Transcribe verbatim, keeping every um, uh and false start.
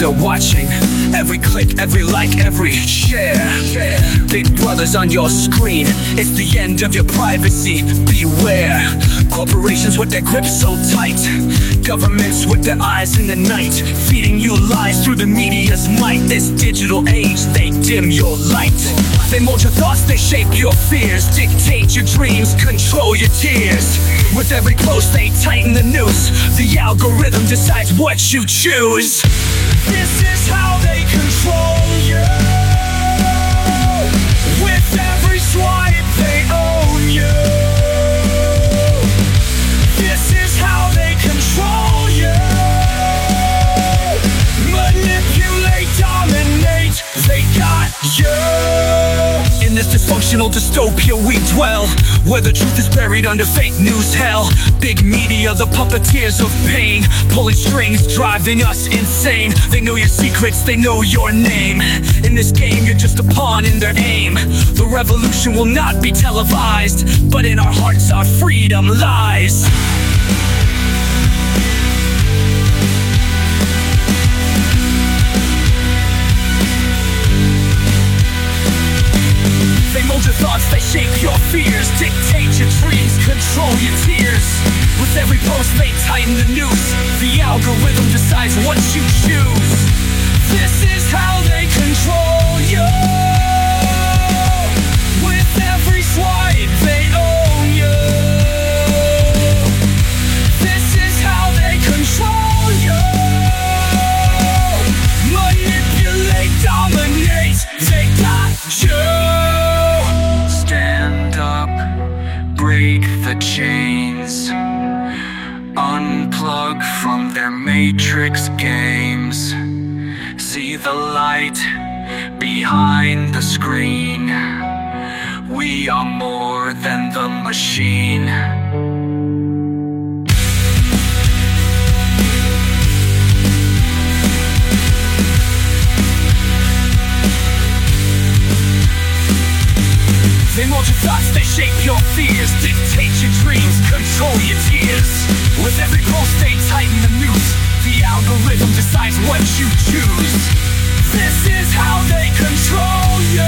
they're watching. Every click, every like, every share. Big brother's on your screen. It's the end of your privacy. Beware. Corporations with their grip so tight. Governments with their eyes in the night, feeding you lies through the media's might. This digital age, they dim your light. They mold your thoughts, they shape your fears, dictate your dreams, control your tears. With every post they tighten the noose. The algorithm decides what you choose. This is how they control you. With every swipe they own you. This is how they control you. Manipulate, dominate, they got you. In this dysfunctional dystopia we dwell, where the truth is buried under fake news hell. Big media, the puppeteers of pain, pulling strings, driving us insane. They know your secrets, they know your name. In this game, you're just a pawn in their aim. The revolution will not be televised, but in our hearts our freedom lies. They mold your thoughts, they shape your fears, dictate your dreams, control your tears. With every post they tighten the noose. The algorithm decides what you choose. This is how they control you. With every swipe they own you. This is how they control you. Manipulate, dominate, they got you. Break the chains, unplug from their matrix games. See the light behind the screen. We are more than the machine. They mold your thoughts, they shape your fears, dictate your dreams, control your tears. With every post they tighten the noose. The algorithm decides what you choose. This is how they control you.